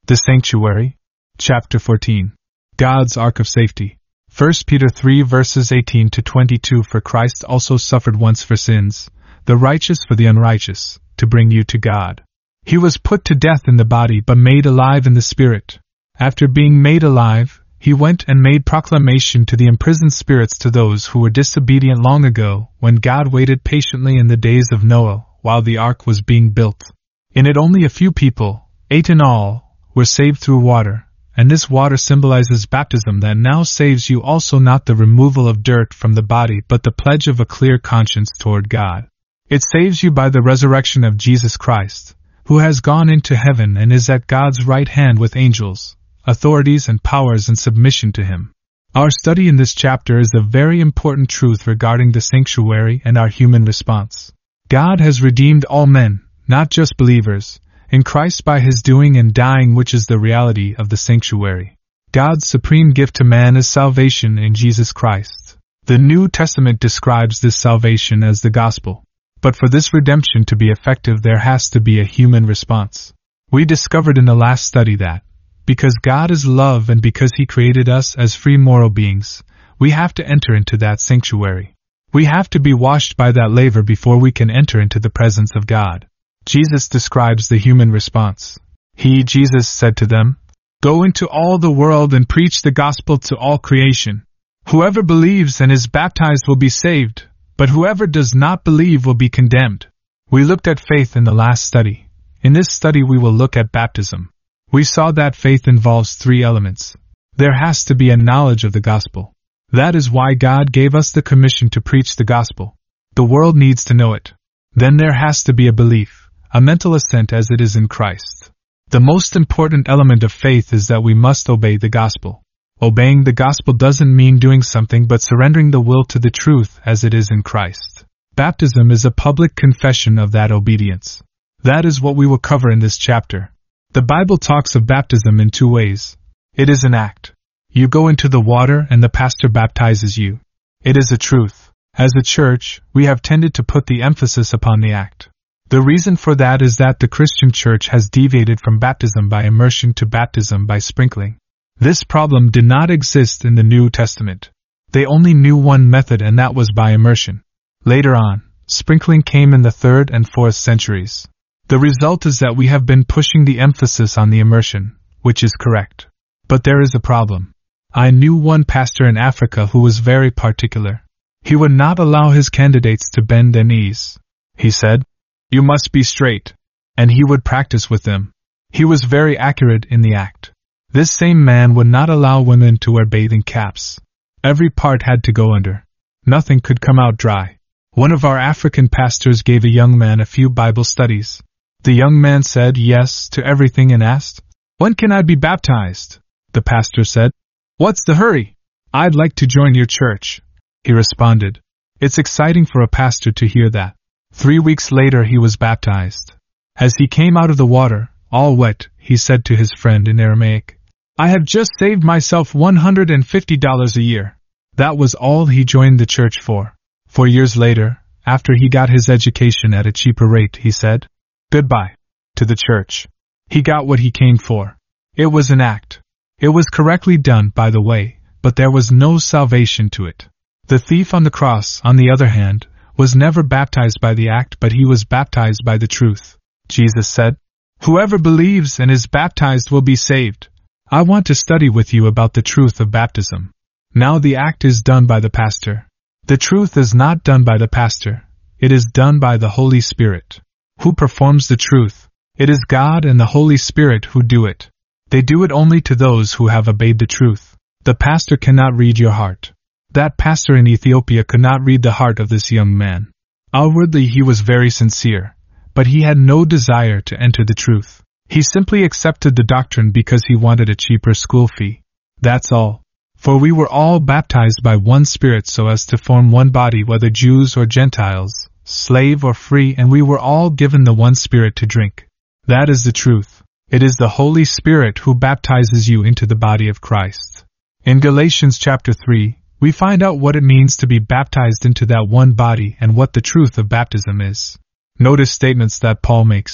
The Sanctuary. Chapter 14. God's Ark of Safety. 1 Peter 3 verses 18 to 22. For Christ also suffered once for sins, the righteous for the unrighteous, to bring you to God. He was put to death in the body but made alive in the spirit. After being made alive, he went and made proclamation to the imprisoned spirits to those who were disobedient long ago, when God waited patiently in the days of Noah, while the ark was being built. In it only a few people, 8 in all, were saved through water, and this water symbolizes baptism that now saves you, also not the removal of dirt from the body but the pledge of a clear conscience toward God. It saves you by the resurrection of Jesus Christ, who has gone into heaven and is at God's right hand with angels, authorities and powers in submission to him. Our study in this chapter is a very important truth regarding the sanctuary and our human response. God has redeemed all men, not just believers, in Christ by his doing and dying, which is the reality of the sanctuary. God's supreme gift to man is salvation in Jesus Christ. The New Testament describes this salvation as the gospel. But for this redemption to be effective, there has to be a human response. We discovered in the last study that, because God is love and because he created us as free moral beings, we have to enter into that sanctuary. We have to be washed by that laver before we can enter into the presence of God. Jesus describes the human response. Jesus said to them, "Go into all the world and preach the gospel to all creation. Whoever believes and is baptized will be saved, but whoever does not believe will be condemned." We looked at faith in the last study. In this study we will look at baptism. We saw that faith involves 3 elements. There has to be a knowledge of the gospel. That is why God gave us the commission to preach the gospel. The world needs to know it. Then there has to be a belief, a mental assent as it is in Christ. The most important element of faith is that we must obey the gospel. Obeying the gospel doesn't mean doing something but surrendering the will to the truth as it is in Christ. Baptism is a public confession of that obedience. That is what we will cover in this chapter. The Bible talks of baptism in 2 ways. It is an act. You go into the water and the pastor baptizes you. It is a truth. As a church, we have tended to put the emphasis upon the act. The reason for that is that the Christian church has deviated from baptism by immersion to baptism by sprinkling. This problem did not exist in the New Testament. They only knew one method, and that was by immersion. Later on, sprinkling came in the 3rd and 4th centuries. The result is that we have been pushing the emphasis on the immersion, which is correct. But there is a problem. I knew one pastor in Africa who was very particular. He would not allow his candidates to bend their knees. He said, "You must be straight." And he would practice with them. He was very accurate in the act. This same man would not allow women to wear bathing caps. Every part had to go under. Nothing could come out dry. One of our African pastors gave a young man a few Bible studies. The young man said yes to everything and asked, "When can I be baptized?" The pastor said, "What's the hurry? I'd like to join your church." He responded. It's exciting for a pastor to hear that. 3 weeks later he was baptized. As he came out of the water, all wet, he said to his friend in Aramaic, "I have just saved myself $150 a year." That was all he joined the church for. 4 years later, after he got his education at a cheaper rate, he said goodbye to the church. He got what he came for. It was an act. It was correctly done, by the way, but there was no salvation to it. The thief on the cross, on the other hand, was never baptized by the act, but he was baptized by the truth. Jesus said, "Whoever believes and is baptized will be saved." I want to study with you about the truth of baptism. Now the act is done by the pastor. The truth is not done by the pastor. It is done by the Holy Spirit. Who performs the truth? It is God and the Holy Spirit who do it. They do it only to those who have obeyed the truth. The pastor cannot read your heart. That pastor in Ethiopia could not read the heart of this young man. Outwardly he was very sincere, but he had no desire to enter the truth. He simply accepted the doctrine because he wanted a cheaper school fee. That's all. For we were all baptized by one Spirit so as to form one body, whether Jews or Gentiles, slave or free, and we were all given the one Spirit to drink. That is the truth. It is the Holy Spirit who baptizes you into the body of Christ. In Galatians chapter 3, we find out what it means to be baptized into that one body and what the truth of baptism is. Notice statements that Paul makes.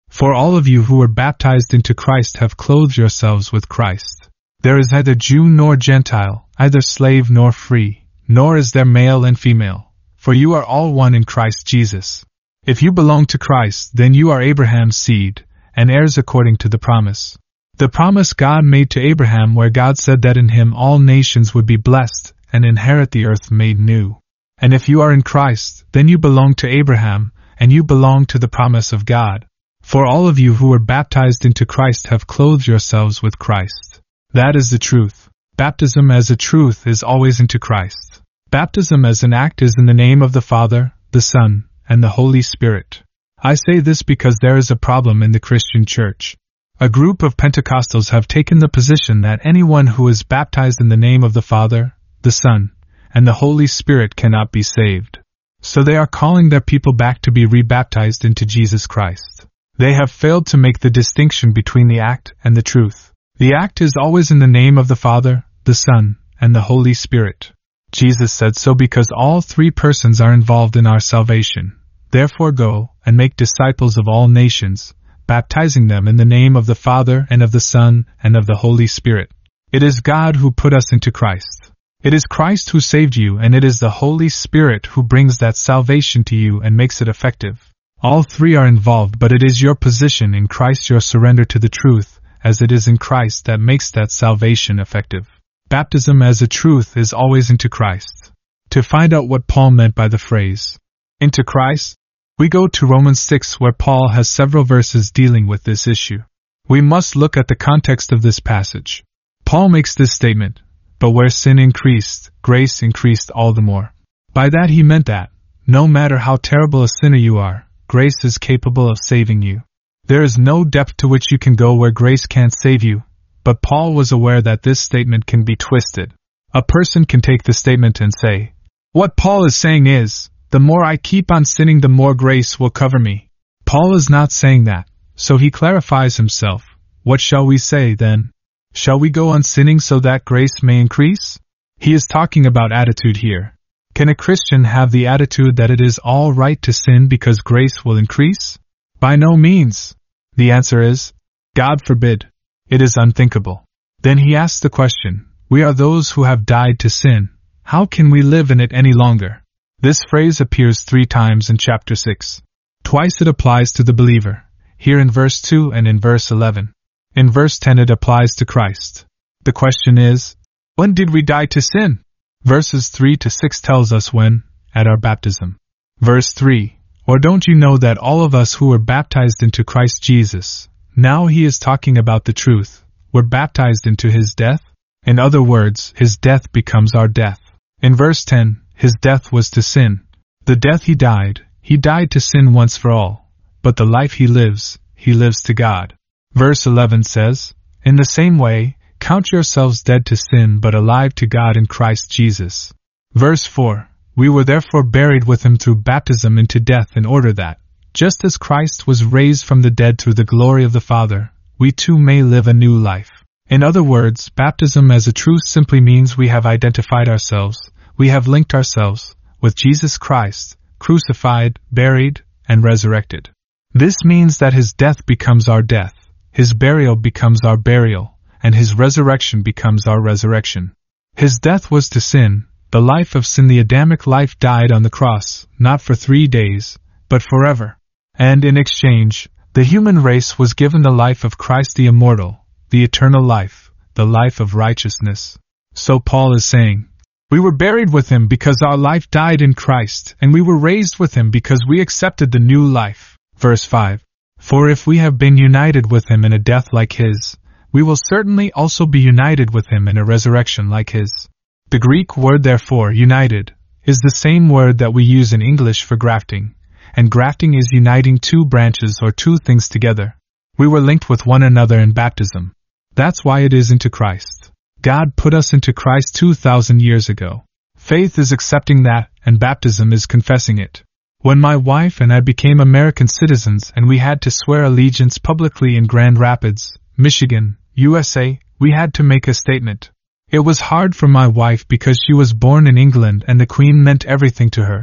For all of you who were baptized into Christ have clothed yourselves with Christ. There is neither Jew nor Gentile, either slave nor free, nor is there male and female, for you are all one in Christ Jesus. If you belong to Christ, then you are Abraham's seed, and heirs according to the promise. The promise God made to Abraham, where God said that in him all nations would be blessed and inherit the earth made new. And if you are in Christ, then you belong to Abraham, and you belong to the promise of God. For all of you who were baptized into Christ have clothed yourselves with Christ. That is the truth. Baptism as a truth is always into Christ. Baptism as an act is in the name of the Father, the Son, and the Holy Spirit. I say this because there is a problem in the Christian church. A group of Pentecostals have taken the position that anyone who is baptized in the name of the Father, the Son, and the Holy Spirit cannot be saved. So they are calling their people back to be rebaptized into Jesus Christ. They have failed to make the distinction between the act and the truth. The act is always in the name of the Father, the Son, and the Holy Spirit. Jesus said so because all three persons are involved in our salvation. Therefore go and make disciples of all nations, baptizing them in the name of the Father and of the Son and of the Holy Spirit. It is God who put us into Christ. It is Christ who saved you, and it is the Holy Spirit who brings that salvation to you and makes it effective. All three are involved, but it is your position in Christ, your surrender to the truth, as it is in Christ, that makes that salvation effective. Baptism as a truth is always into Christ. To find out what Paul meant by the phrase, into Christ, we go to Romans 6, where Paul has several verses dealing with this issue. We must look at the context of this passage. Paul makes this statement, but where sin increased, grace increased all the more. By that he meant that, no matter how terrible a sinner you are, grace is capable of saving you. There is no depth to which you can go where grace can't save you, but Paul was aware that this statement can be twisted. A person can take the statement and say, what Paul is saying is, the more I keep on sinning, the more grace will cover me. Paul is not saying that, so he clarifies himself. What shall we say then? Shall we go on sinning so that grace may increase? He is talking about attitude here. Can a Christian have the attitude that it is all right to sin because grace will increase? By no means. The answer is, God forbid. It is unthinkable. Then he asks the question, we are those who have died to sin. How can we live in it any longer? This phrase appears 3 times in chapter 6. Twice it applies to the believer, here in verse 2 and in verse 11. In verse 10 it applies to Christ. The question is, when did we die to sin? Verses 3 to 6 tells us when, at our baptism. Verse 3, or don't you know that all of us who were baptized into Christ Jesus, now he is talking about the truth, were baptized into his death? In other words, his death becomes our death. In verse 10, his death was to sin. The death he died to sin once for all. But the life he lives to God. Verse 11 says, in the same way, count yourselves dead to sin but alive to God in Christ Jesus. Verse 4, we were therefore buried with him through baptism into death, in order that, just as Christ was raised from the dead through the glory of the Father, we too may live a new life. In other words, baptism as a truth simply means we have identified ourselves, we have linked ourselves with Jesus Christ, crucified, buried, and resurrected. This means that his death becomes our death, his burial becomes our burial, and his resurrection becomes our resurrection. His death was to sin, the life of sin, the Adamic life, died on the cross, not for 3 days, but forever. And in exchange, the human race was given the life of Christ, the immortal, the eternal life, the life of righteousness. So Paul is saying, we were buried with him because our life died in Christ, and we were raised with him because we accepted the new life. Verse 5, for if we have been united with him in a death like his, we will certainly also be united with him in a resurrection like his. The Greek word therefore, united, is the same word that we use in English for grafting, and grafting is uniting 2 branches or 2 things together. We were linked with one another in baptism. That's why it is into Christ. God put us into Christ 2,000 years ago. Faith is accepting that, and baptism is confessing it. When my wife and I became American citizens and we had to swear allegiance publicly in Grand Rapids, Michigan, USA, we had to make a statement. It was hard for my wife because she was born in England and the Queen meant everything to her,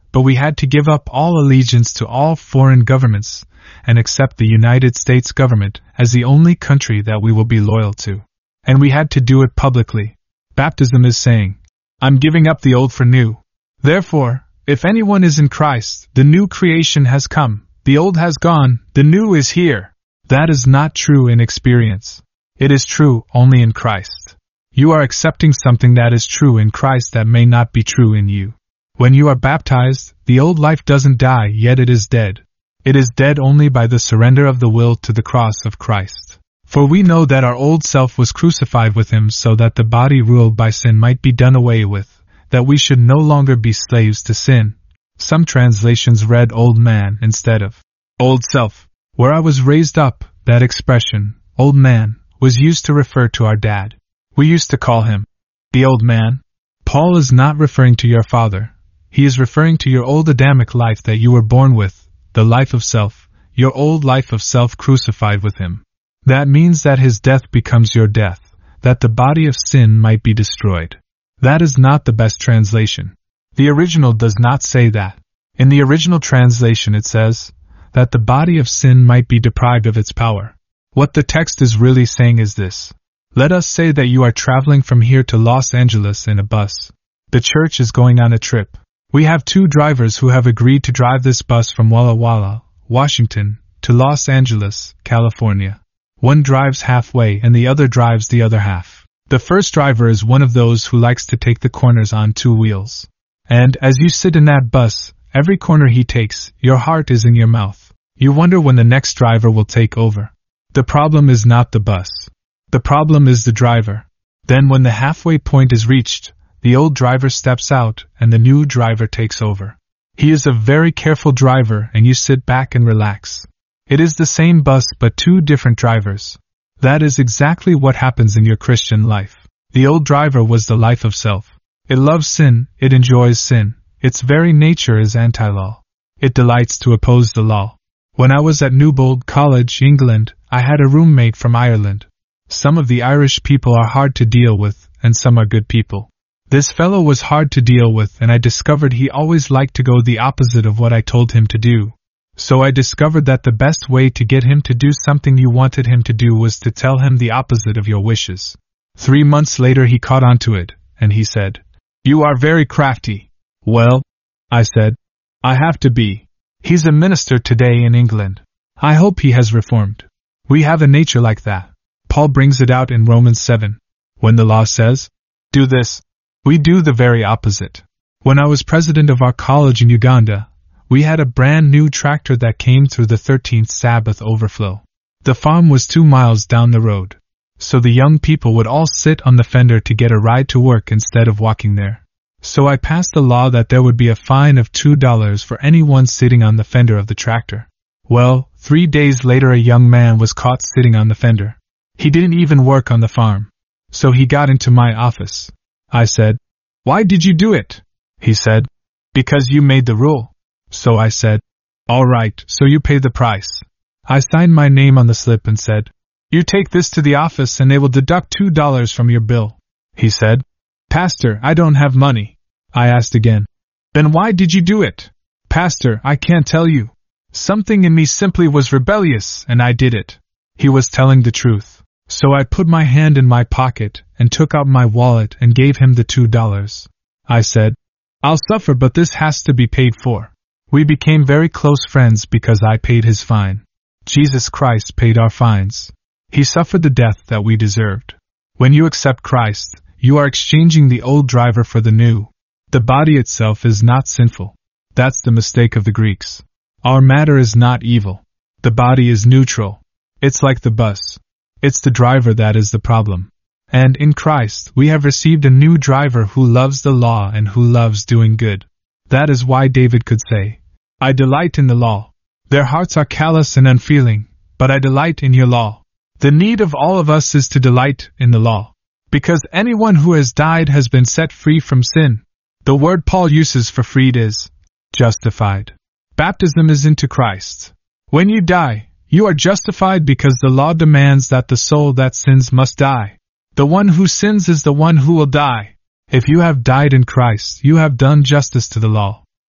but we had to give up all allegiance to all foreign governments and accept the United States government as the only country that we will be loyal to. And we had to do it publicly. Baptism is saying, I'm giving up the old for new. Therefore, if anyone is in Christ, the new creation has come, the old has gone, the new is here. That is not true in experience. It is true only in Christ. You are accepting something that is true in Christ that may not be true in you. When you are baptized, the old life doesn't die, yet it is dead. It is dead only by the surrender of the will to the cross of Christ. For we know that our old self was crucified with him so that the body ruled by sin might be done away with, that we should no longer be slaves to sin. Some translations read old man instead of old self. Where I was raised up, that expression, old man, was used to refer to our dad. We used to call him the old man. Paul is not referring to your father. He is referring to your old Adamic life that you were born with, the life of self, your old life of self crucified with him. That means that his death becomes your death, that the body of sin might be destroyed. That is not the best translation. The original does not say that. In the original translation it says, that the body of sin might be deprived of its power. What the text is really saying is this. Let us say that you are traveling from here to Los Angeles in a bus. The church is going on a trip. We have 2 drivers who have agreed to drive this bus from Walla Walla, Washington, to Los Angeles, California. One drives halfway and the other drives the other half. The first driver is one of those who likes to take the corners on 2 wheels. And as you sit in that bus, every corner he takes, your heart is in your mouth. You wonder when the next driver will take over. The problem is not the bus. The problem is the driver. Then when the halfway point is reached, the old driver steps out and the new driver takes over. He is a very careful driver and you sit back and relax. It is the same bus but 2 different drivers. That is exactly what happens in your Christian life. The old driver was the life of self. It loves sin, it enjoys sin. Its very nature is anti-law. It delights to oppose the law. When I was at Newbold College, England, I had a roommate from Ireland. Some of the Irish people are hard to deal with, and some are good people. This fellow was hard to deal with, and I discovered he always liked to go the opposite of what I told him to do. So I discovered that the best way to get him to do something you wanted him to do was to tell him the opposite of your wishes. 3 months later he caught on to it, and he said, "You are very crafty." Well, I said, I have to be. He's a minister today in England. I hope he has reformed. We have a nature like that. Paul brings it out in Romans 7. When the law says, do this, we do the very opposite. When I was president of our college in Uganda, we had a brand new tractor that came through the 13th Sabbath overflow. The farm was 2 miles down the road. So the young people would all sit on the fender to get a ride to work instead of walking there. So I passed a law that there would be a fine of $2 for anyone sitting on the fender of the tractor. Well, 3 days later a young man was caught sitting on the fender. He didn't even work on the farm. So he got into my office. I said, "Why did you do it?" He said, "Because you made the rule." So I said, "All right, so you pay the price." I signed my name on the slip and said, "You take this to the office and they will deduct $2 from your bill." He said, "Pastor, I don't have money." I asked again, "Then why did you do it?" "Pastor, I can't tell you. Something in me simply was rebellious and I did it." He was telling the truth. So I put my hand in my pocket and took out my wallet and gave him the $2. I said, "I'll suffer, but this has to be paid for." We became very close friends because I paid his fine. Jesus Christ paid our fines. He suffered the death that we deserved. When you accept Christ, you are exchanging the old driver for the new. The body itself is not sinful. That's the mistake of the Greeks. Our matter is not evil. The body is neutral. It's like the bus. It's the driver that is the problem. And in Christ, we have received a new driver who loves the law and who loves doing good. That is why David could say, "I delight in the law. Their hearts are callous and unfeeling, but I delight in your law." The need of all of us is to delight in the law. Because anyone who has died has been set free from sin. The word Paul uses for freed is justified. Baptism is into Christ. When you die, you are justified because the law demands that the soul that sins must die. The one who sins is the one who will die. If you have died in Christ, you have done justice to the law.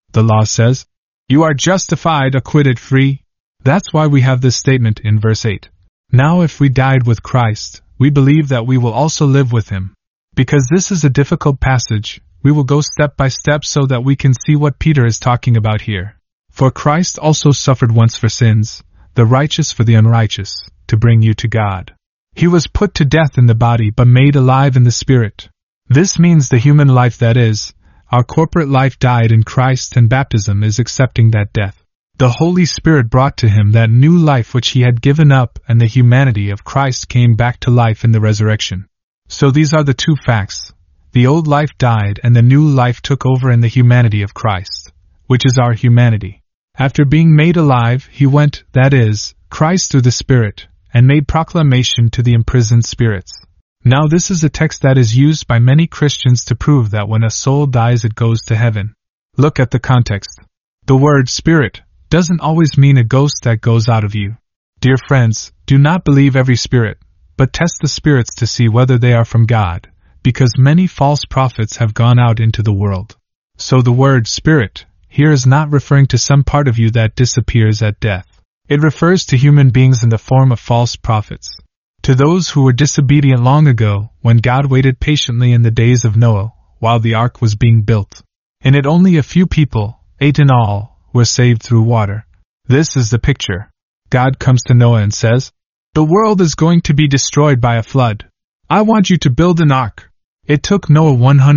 The law says, "You are justified, acquitted, free." That's why we have this statement in verse 8. Now if we died with Christ, we believe that we will also live with him. Because this is a difficult passage, we will go step by step so that we can see what Peter is talking about here. For Christ also suffered once for sins, the righteous for the unrighteous, to bring you to God. He was put to death in the body but made alive in the spirit. This means the human life, that is, our corporate life, died in Christ, and baptism is accepting that death. The Holy Spirit brought to him that new life which he had given up, and the humanity of Christ came back to life in the resurrection. So these are the two facts. The old life died and the new life took over in the humanity of Christ, which is our humanity. After being made alive, he went, that is, Christ through the Spirit, and made proclamation to the imprisoned spirits. Now this is a text that is used by many Christians to prove that when a soul dies it goes to heaven. Look at the context. The word spirit doesn't always mean a ghost that goes out of you. Dear friends, do not believe every spirit, but test the spirits to see whether they are from God, because many false prophets have gone out into the world. So the word spirit here is not referring to some part of you that disappears at death. It refers to human beings in the form of false prophets. To those who were disobedient long ago, when God waited patiently in the days of Noah, while the ark was being built. In it only a few people, 8 in all, were saved through water. This is the picture. God comes to Noah and says, "The world is going to be destroyed by a flood. I want you to build an ark." It took Noah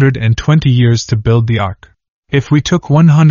120 years to build the ark. If we took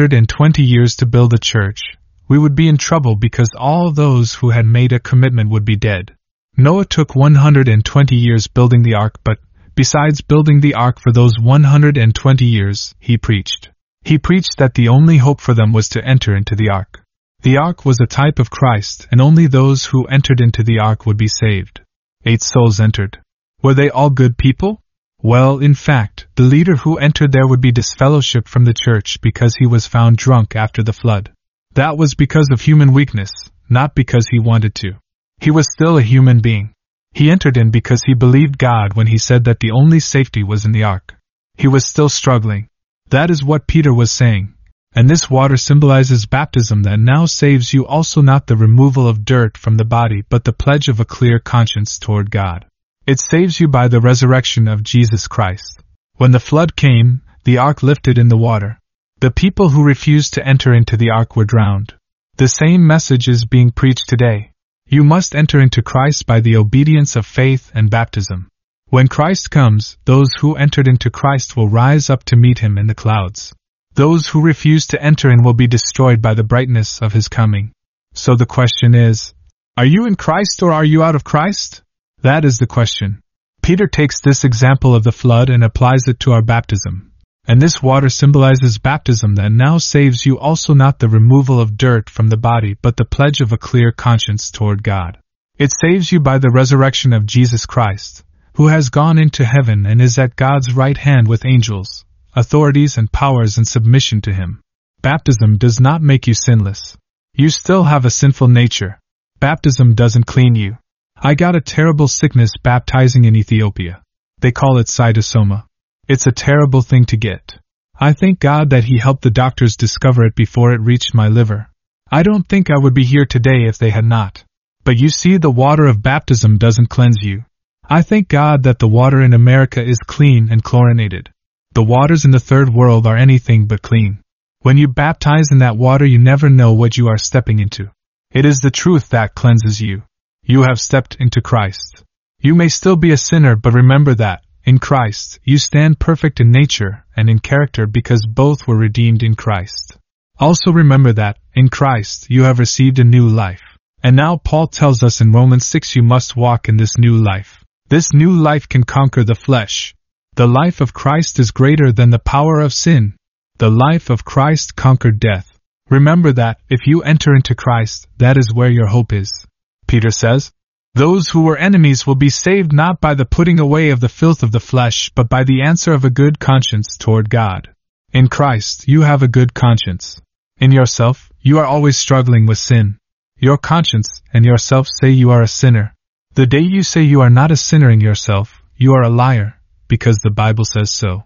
120 years to build a church, we would be in trouble because all those who had made a commitment would be dead. Noah took 120 years building the ark, but, besides building the ark for those 120 years, he preached. He preached that the only hope for them was to enter into the ark. The ark was a type of Christ, and only those who entered into the ark would be saved. 8 souls entered. Were they all good people? Well, in fact, the leader who entered there would be disfellowshipped from the church because he was found drunk after the flood. That was because of human weakness, not because he wanted to. He was still a human being. He entered in because he believed God when he said that the only safety was in the ark. He was still struggling. That is what Peter was saying. And this water symbolizes baptism that now saves you, also not the removal of dirt from the body but the pledge of a clear conscience toward God. It saves you by the resurrection of Jesus Christ. When the flood came, the ark lifted in the water. The people who refused to enter into the ark were drowned. The same message is being preached today. You must enter into Christ by the obedience of faith and baptism. When Christ comes, those who entered into Christ will rise up to meet him in the clouds. Those who refuse to enter in will be destroyed by the brightness of his coming. So the question is, are you in Christ or are you out of Christ? That is the question. Peter takes this example of the flood and applies it to our baptism. And this water symbolizes baptism that now saves you, also not the removal of dirt from the body but the pledge of a clear conscience toward God. It saves you by the resurrection of Jesus Christ, who has gone into heaven and is at God's right hand with angels, authorities and powers in submission to him. Baptism does not make you sinless. You still have a sinful nature. Baptism doesn't clean you. I got a terrible sickness baptizing in Ethiopia. They call it cytosoma. It's a terrible thing to get. I thank God that he helped the doctors discover it before it reached my liver. I don't think I would be here today if they had not. But you see, the water of baptism doesn't cleanse you. I thank God that the water in America is clean and chlorinated. The waters in the third world are anything but clean. When you baptize in that water, you never know what you are stepping into. It is the truth that cleanses you. You have stepped into Christ. You may still be a sinner, but remember that, in Christ, you stand perfect in nature and in character because both were redeemed in Christ. Also remember that, in Christ, you have received a new life. And now Paul tells us in Romans 6 you must walk in this new life. This new life can conquer the flesh. The life of Christ is greater than the power of sin. The life of Christ conquered death. Remember that, if you enter into Christ, that is where your hope is. Peter says, "Those who were enemies will be saved not by the putting away of the filth of the flesh but by the answer of a good conscience toward God." In Christ, you have a good conscience. In yourself, you are always struggling with sin. Your conscience and yourself say you are a sinner. The day you say you are not a sinner in yourself, you are a liar, because the Bible says so.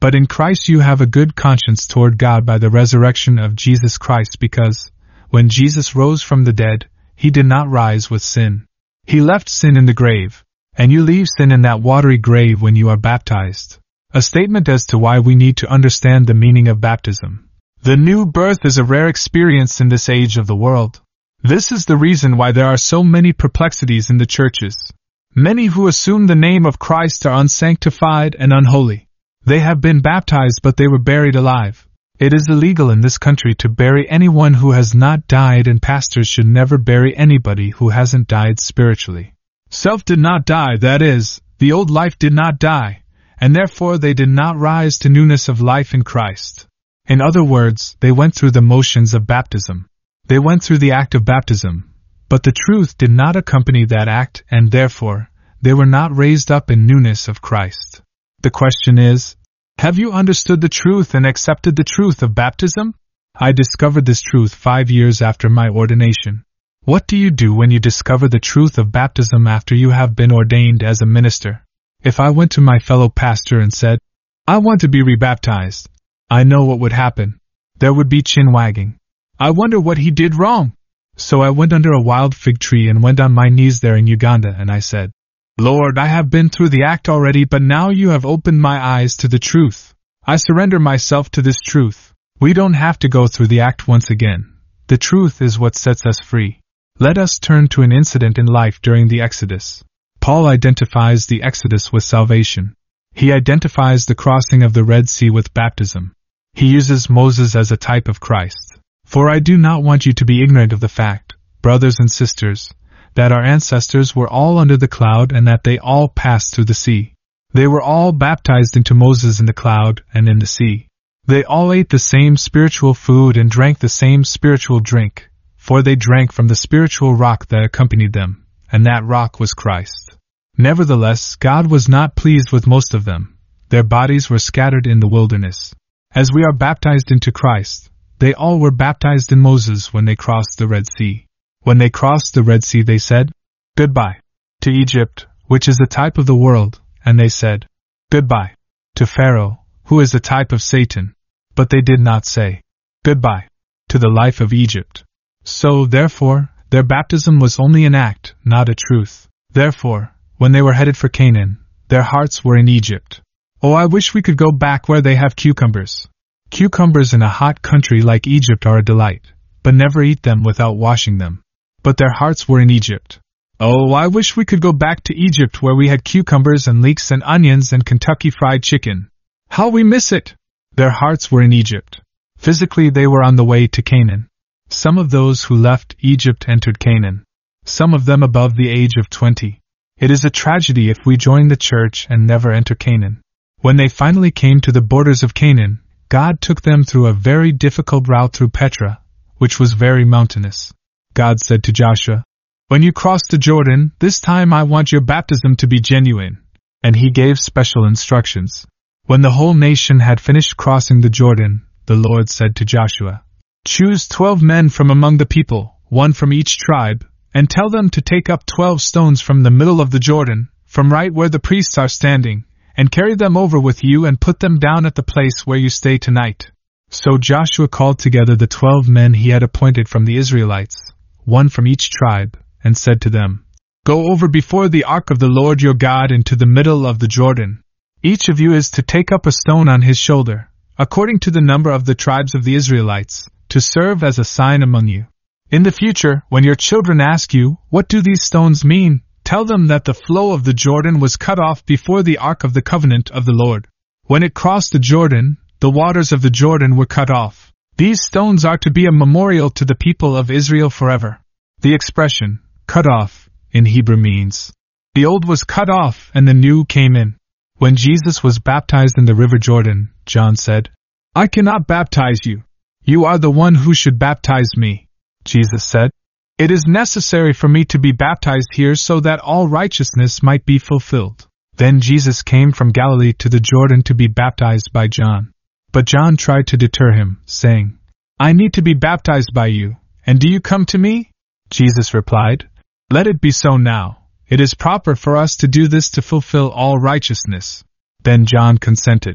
But in Christ you have a good conscience toward God by the resurrection of Jesus Christ, because, when Jesus rose from the dead, he did not rise with sin. He left sin in the grave, and you leave sin in that watery grave when you are baptized. A statement as to why we need to understand the meaning of baptism. The new birth is a rare experience in this age of the world. This is the reason why there are so many perplexities in the churches. Many who assume the name of Christ are unsanctified and unholy. They have been baptized, but they were buried alive. It is illegal in this country to bury anyone who has not died, and pastors should never bury anybody who hasn't died spiritually. Self did not die, that is, the old life did not die, and therefore they did not rise to newness of life in Christ. In other words, they went through the motions of baptism. They went through the act of baptism, but the truth did not accompany that act, and therefore, they were not raised up in newness of Christ. The question is, have you understood the truth and accepted the truth of baptism? I discovered this truth 5 years after my ordination. What do you do when you discover the truth of baptism after you have been ordained as a minister? If I went to my fellow pastor and said, I want to be rebaptized, I know what would happen. There would be chin wagging. I wonder what he did wrong. So I went under a wild fig tree and went on my knees there in Uganda, and I said, Lord, I have been through the act already, but now you have opened my eyes to the truth. I surrender myself to this truth. We don't have to go through the act once again. The truth is what sets us free. Let us turn to an incident in life during the Exodus. Paul identifies the Exodus with salvation. He identifies the crossing of the Red Sea with baptism. He uses Moses as a type of Christ. For I do not want you to be ignorant of the fact, brothers and sisters, that our ancestors were all under the cloud and that they all passed through the sea. They were all baptized into Moses in the cloud and in the sea. They all ate the same spiritual food and drank the same spiritual drink, for they drank from the spiritual rock that accompanied them, and that rock was Christ. Nevertheless, God was not pleased with most of them. Their bodies were scattered in the wilderness. As we are baptized into Christ, they all were baptized in Moses when they crossed the Red Sea. When they crossed the Red Sea, they said, Goodbye to Egypt, which is a type of the world, and they said, Goodbye to Pharaoh, who is a type of Satan. But they did not say, Goodbye to the life of Egypt. So, therefore, their baptism was only an act, not a truth. Therefore, when they were headed for Canaan, their hearts were in Egypt. Oh, I wish we could go back where they have cucumbers. Cucumbers in a hot country like Egypt are a delight, but never eat them without washing them. But their hearts were in Egypt. Oh, I wish we could go back to Egypt where we had cucumbers and leeks and onions and Kentucky Fried Chicken. How we miss it! Their hearts were in Egypt. Physically they were on the way to Canaan. Some of those who left Egypt entered Canaan. Some of them above the age of 20. It is a tragedy if we join the church and never enter Canaan. When they finally came to the borders of Canaan, God took them through a very difficult route through Petra, which was very mountainous. God said to Joshua, When you cross the Jordan, this time I want your baptism to be genuine. And he gave special instructions. When the whole nation had finished crossing the Jordan, the Lord said to Joshua, Choose 12 men from among the people, 1 from each tribe, and tell them to take up 12 stones from the middle of the Jordan, from right where the priests are standing, and carry them over with you and put them down at the place where you stay tonight. So Joshua called together the 12 men he had appointed from the Israelites, 1 from each tribe, and said to them, Go over before the ark of the Lord your God into the middle of the Jordan. Each of you is to take up a stone on his shoulder, according to the number of the tribes of the Israelites, to serve as a sign among you. In the future, when your children ask you, What do these stones mean? Tell them that the flow of the Jordan was cut off before the ark of the covenant of the Lord. When it crossed the Jordan, the waters of the Jordan were cut off. These stones are to be a memorial to the people of Israel forever. The expression, cut off, in Hebrew means, the old was cut off and the new came in. When Jesus was baptized in the river Jordan, John said, I cannot baptize you. You are the one who should baptize me. Jesus said, It is necessary for me to be baptized here so that all righteousness might be fulfilled. Then Jesus came from Galilee to the Jordan to be baptized by John. But John tried to deter him, saying, I need to be baptized by you, and do you come to me? Jesus replied, Let it be so now. It is proper for us to do this to fulfill all righteousness. Then John consented.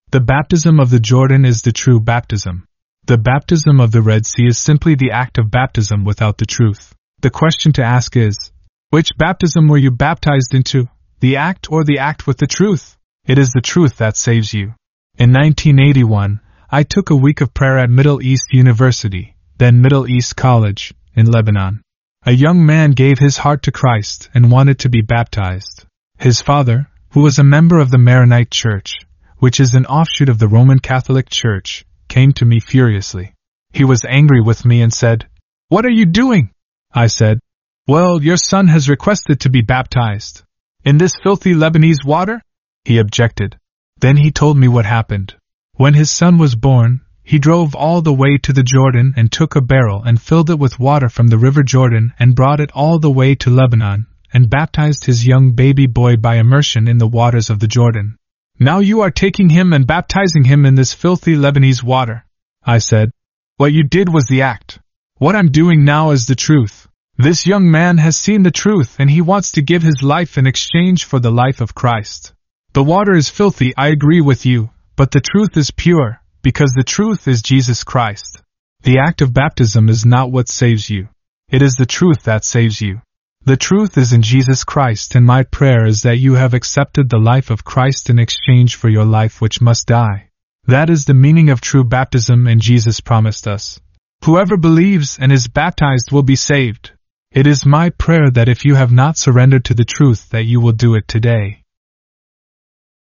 The baptism of the Jordan is the true baptism. The baptism of the Red Sea is simply the act of baptism without the truth. The question to ask is, which baptism were you baptized into, the act or the act with the truth? It is the truth that saves you. In 1981, I took a week of prayer at Middle East University, then Middle East College, in Lebanon. A young man gave his heart to Christ and wanted to be baptized. His father, who was a member of the Maronite Church, which is an offshoot of the Roman Catholic Church, came to me furiously. He was angry with me and said, "What are you doing?" I said, "Well, your son has requested to be baptized." "In this filthy Lebanese water?" He objected. Then he told me what happened. When his son was born, he drove all the way to the Jordan and took a barrel and filled it with water from the river Jordan and brought it all the way to Lebanon, and baptized his young baby boy by immersion in the waters of the Jordan. "Now you are taking him and baptizing him in this filthy Lebanese water." I said, "What you did was the act. What I'm doing now is the truth. This young man has seen the truth and he wants to give his life in exchange for the life of Christ. The water is filthy, I agree with you, but the truth is pure, because the truth is Jesus Christ. The act of baptism is not what saves you. It is the truth that saves you. The truth is in Jesus Christ, and my prayer is that you have accepted the life of Christ in exchange for your life which must die. That is the meaning of true baptism, and Jesus promised us, whoever believes and is baptized will be saved. It is my prayer that if you have not surrendered to the truth that you will do it today.